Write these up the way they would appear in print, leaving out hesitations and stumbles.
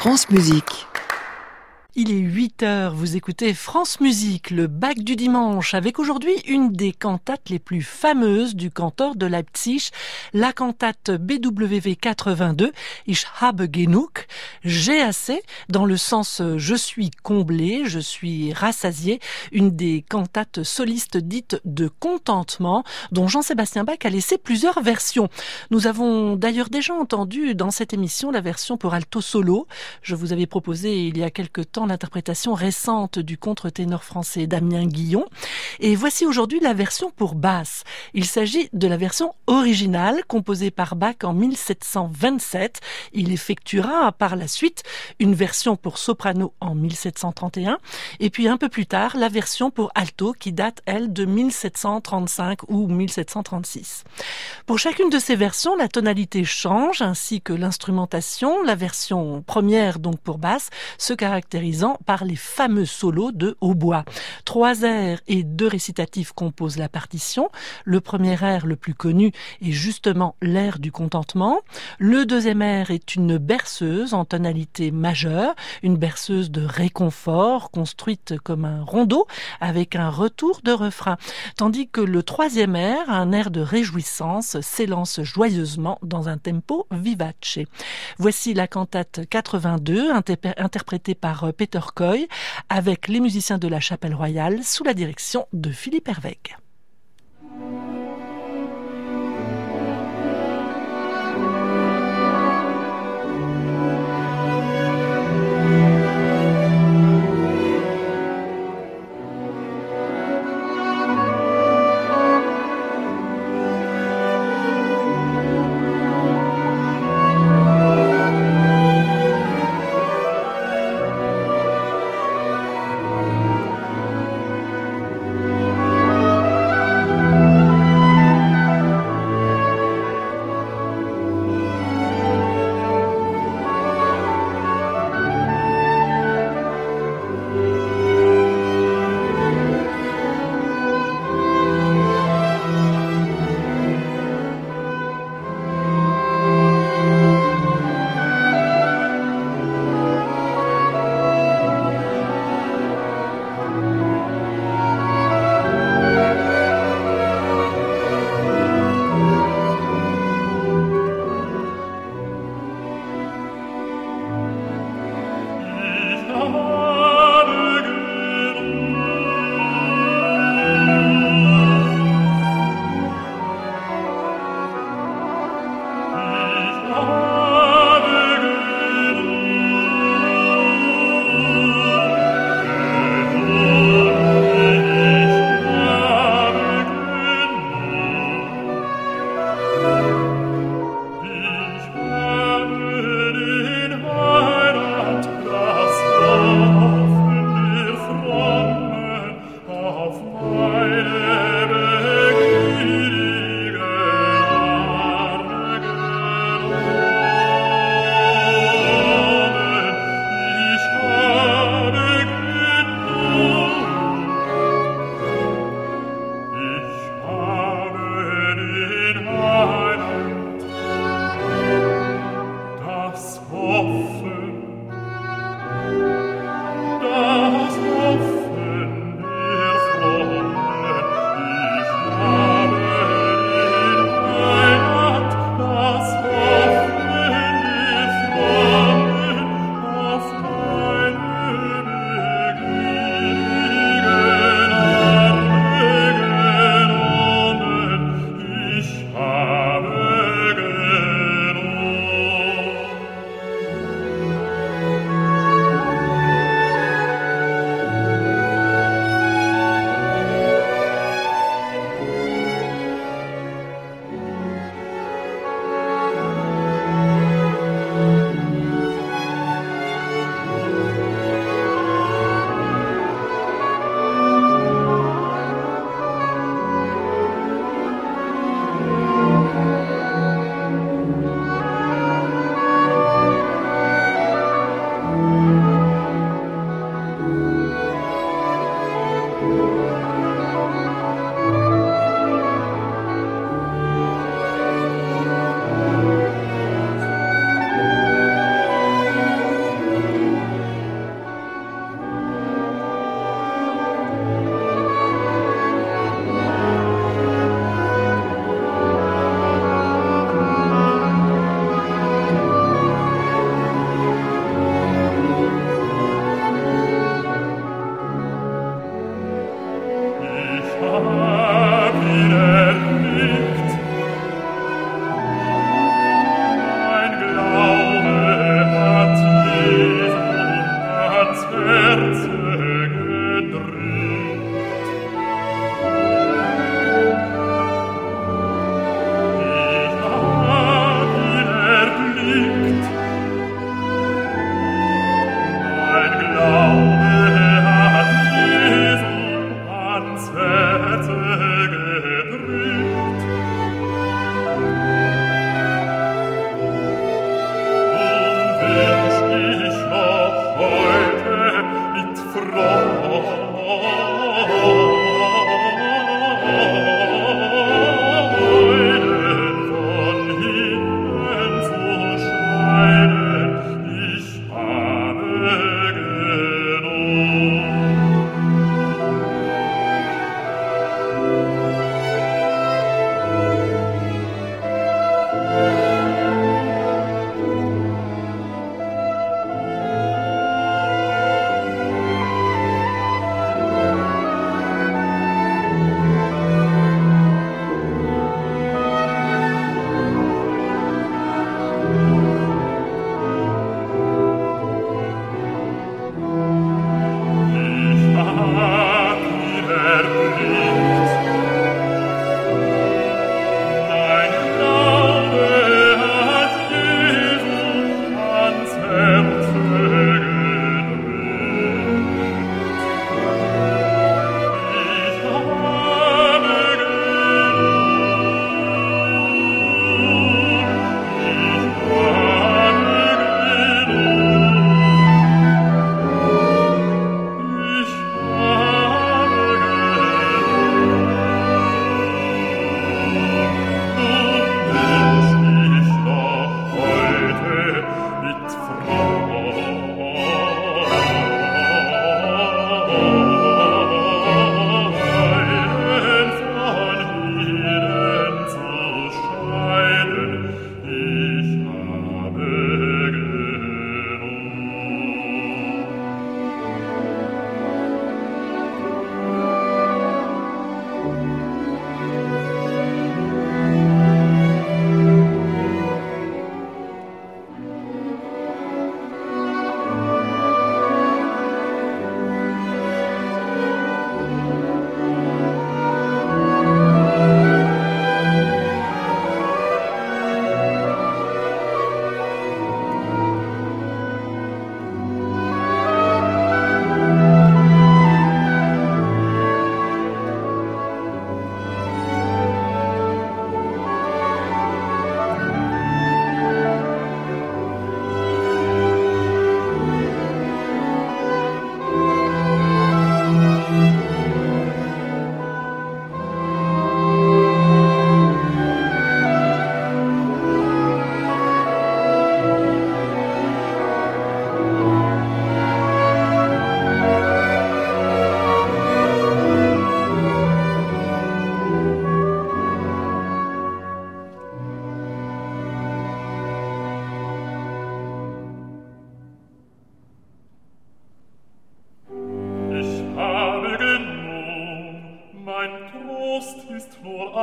France Musique. Il est 8h, vous écoutez France Musique, le bac du dimanche, avec aujourd'hui une des cantates les plus fameuses du cantor de Leipzig, la cantate BWV 82, Ich habe genug, j'ai assez, dans le sens je suis comblé, je suis rassasié, une des cantates solistes dites de contentement, dont Jean-Sébastien Bach a laissé plusieurs versions. Nous avons d'ailleurs déjà entendu dans cette émission la version pour alto solo. Je vous avais proposé il y a quelque temps l'interprétation récente du contre-ténor français Damien Guillon. Et voici aujourd'hui la version pour basse. Il s'agit de la version originale composée par Bach en 1727. Il effectuera par la suite une version pour soprano en 1731 et puis un peu plus tard la version pour alto qui date, elle, de 1735 ou 1736. Pour chacune de ces versions, la tonalité change ainsi que l'instrumentation. La version première, donc pour basse, se caractérisant par les fameux solos de hautbois. 3 airs et 2 récitatifs composent la partition. Le premier air, le plus connu, est justement l'air du contentement. Le deuxième air est une berceuse en tonalité majeure, une berceuse de réconfort construite comme un rondeau avec un retour de refrain. Tandis que le troisième air, un air de réjouissance, s'élance joyeusement dans un tempo vivace. Voici la cantate 82, interprétée par Peter Coy, avec les musiciens de la Chapelle Royale sous la direction de Philippe Herwegh.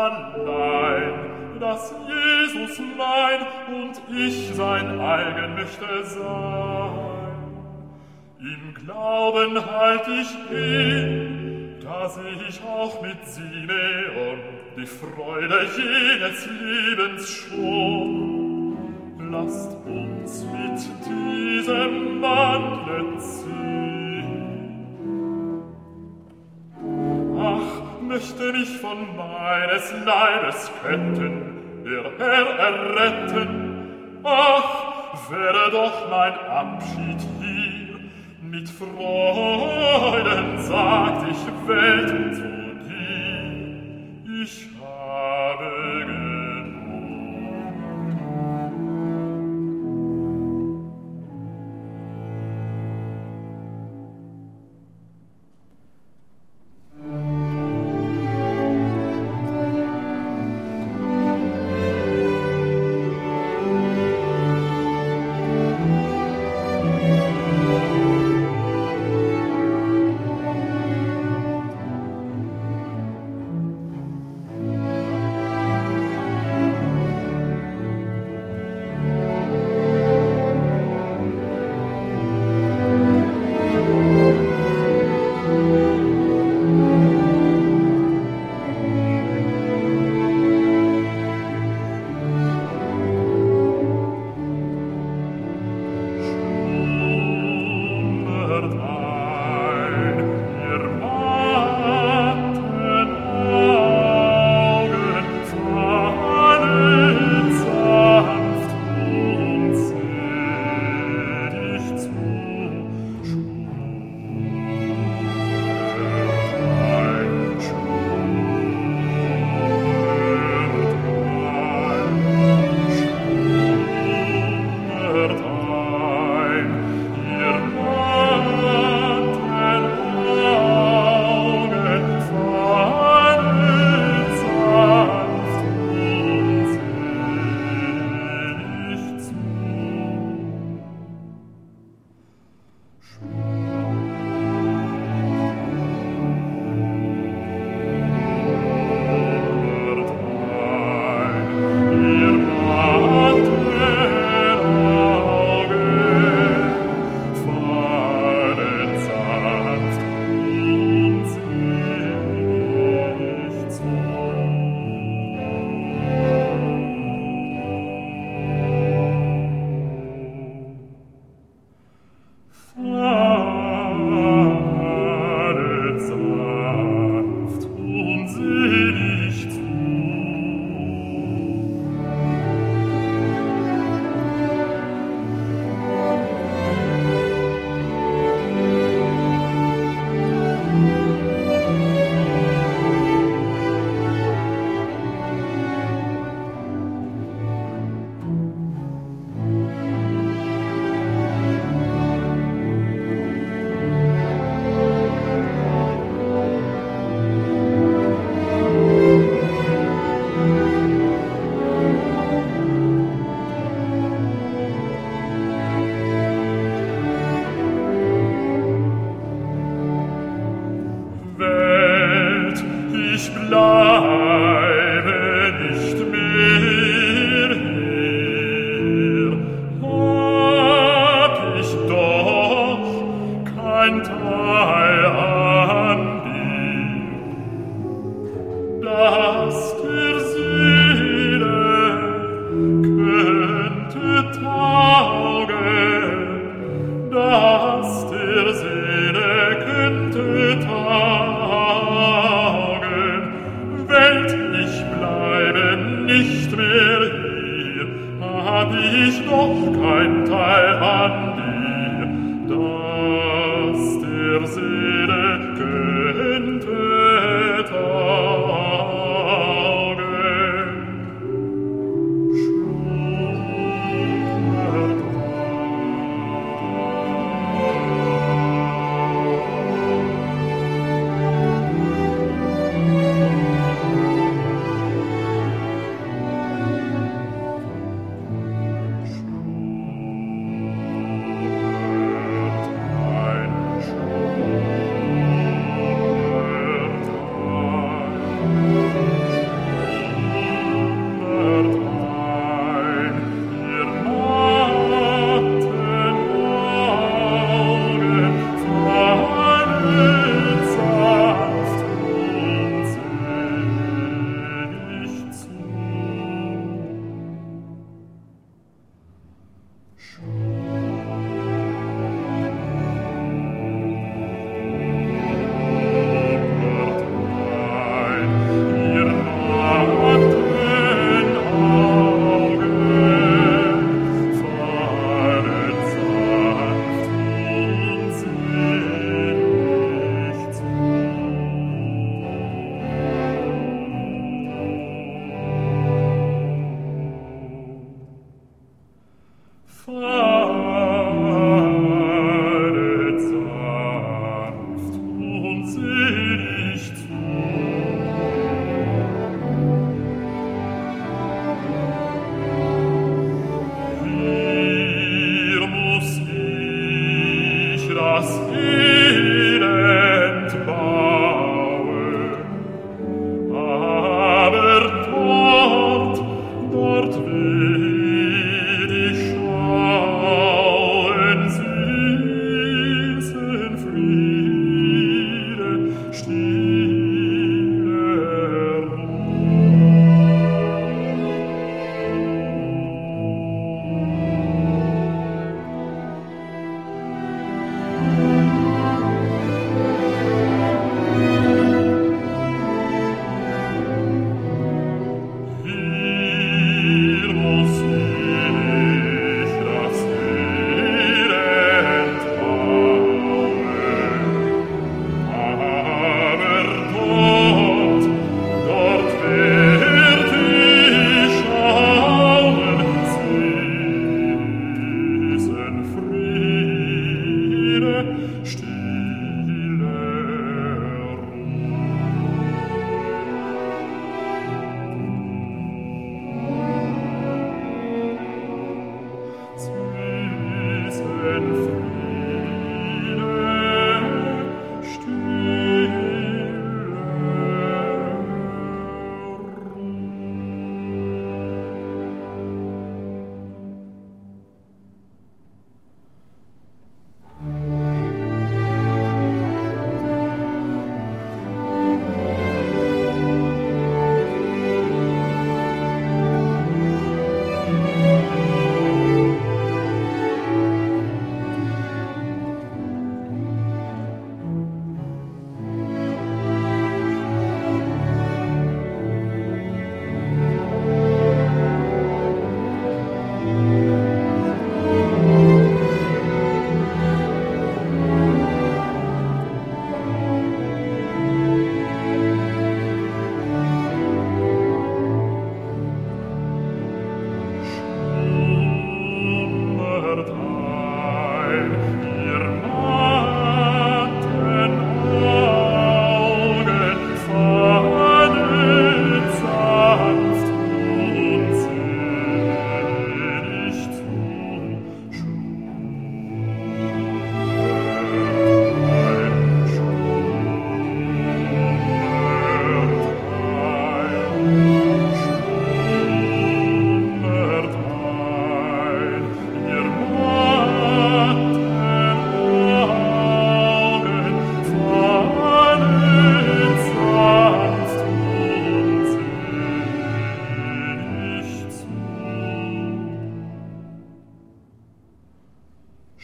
allein, dass Jesus mein und ich sein eigen möchte sein. Im Glauben halt ich ihn, da seh ich auch mit Simeon die Freude jenes Lebens schon. Lasst uns mit diesem Wandle ziehen. Ach, möchte mich von meines Leibes Ketten der Herr erretten. Ach, wäre doch mein Abschied hier. Mit Freuden sagt ich Welt zu dir. Ich habe genug.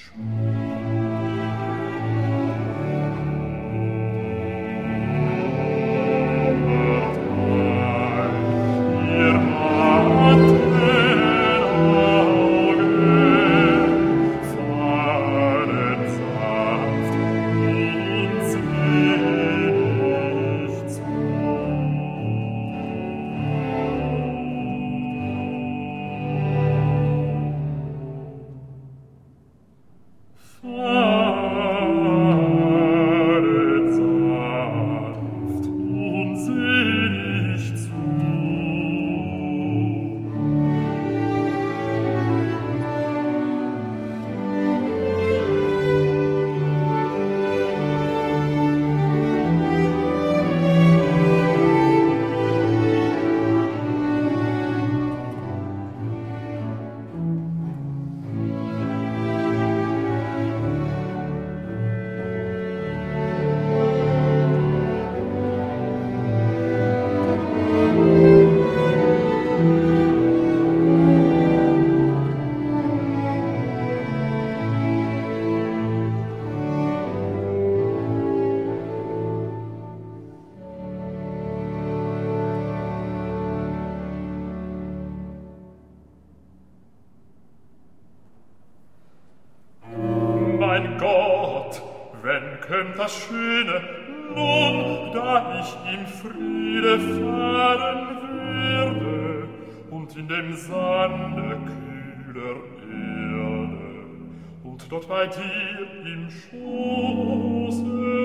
Das Schöne, nun, da ich im Friede fahren würde und in dem Sande kühler Erde und dort bei dir im Schoße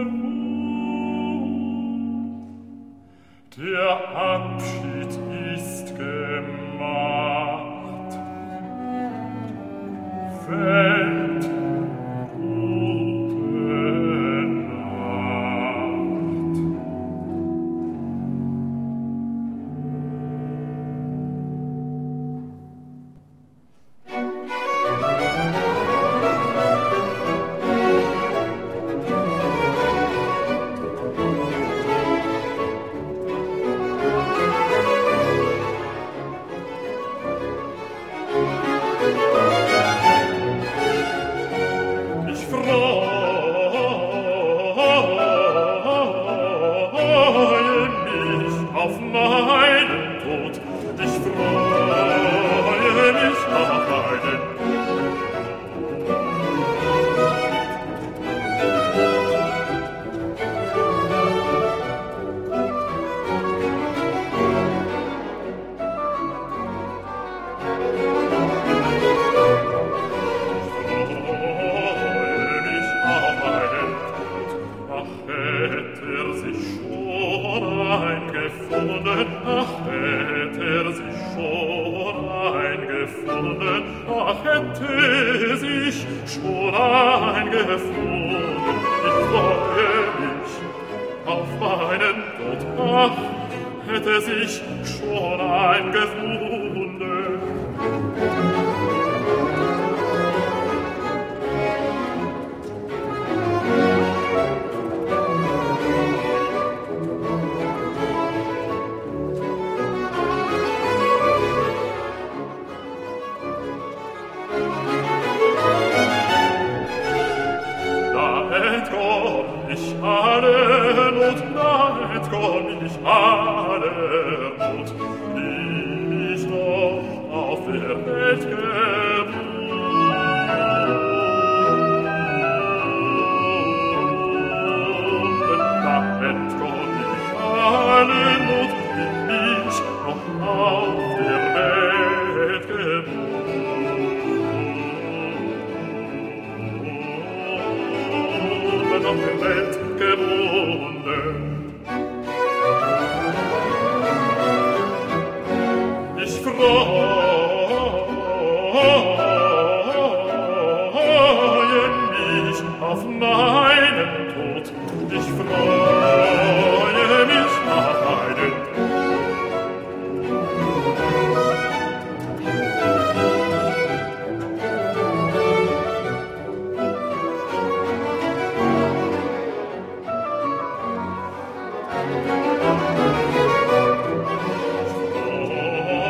ruht. Der Abschied ist gemacht, fällt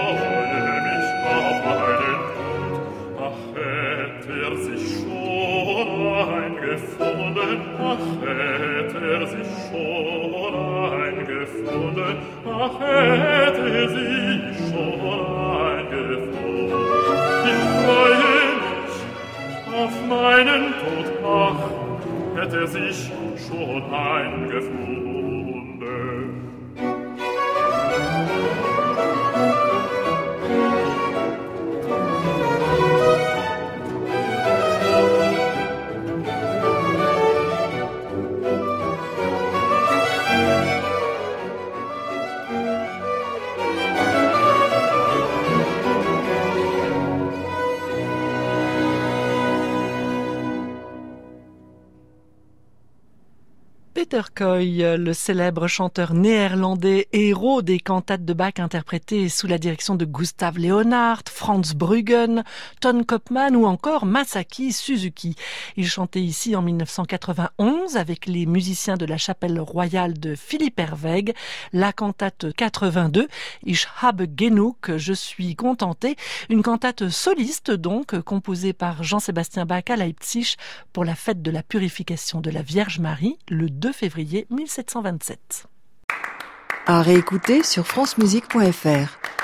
sich schon ach, hätte sich schon eingefunden, ach, hätte sich schon eingefunden. Ich freue mich auf meinen Tod, ach, hätte sich schon eingefunden. Peter Coy, le célèbre chanteur néerlandais, héros des cantates de Bach interprétées sous la direction de Gustav Leonhardt, Franz Bruggen, Ton Koopman ou encore Masaki Suzuki. Il chantait ici en 1991 avec les musiciens de la chapelle royale de Philipp Herwegh, la cantate 82, Ich habe genug, je suis contenté, une cantate soliste donc, composée par Jean-Sébastien Bach à Leipzig pour la fête de la purification de la Vierge Marie, le 2 février 1727. À réécouter sur francemusique.fr.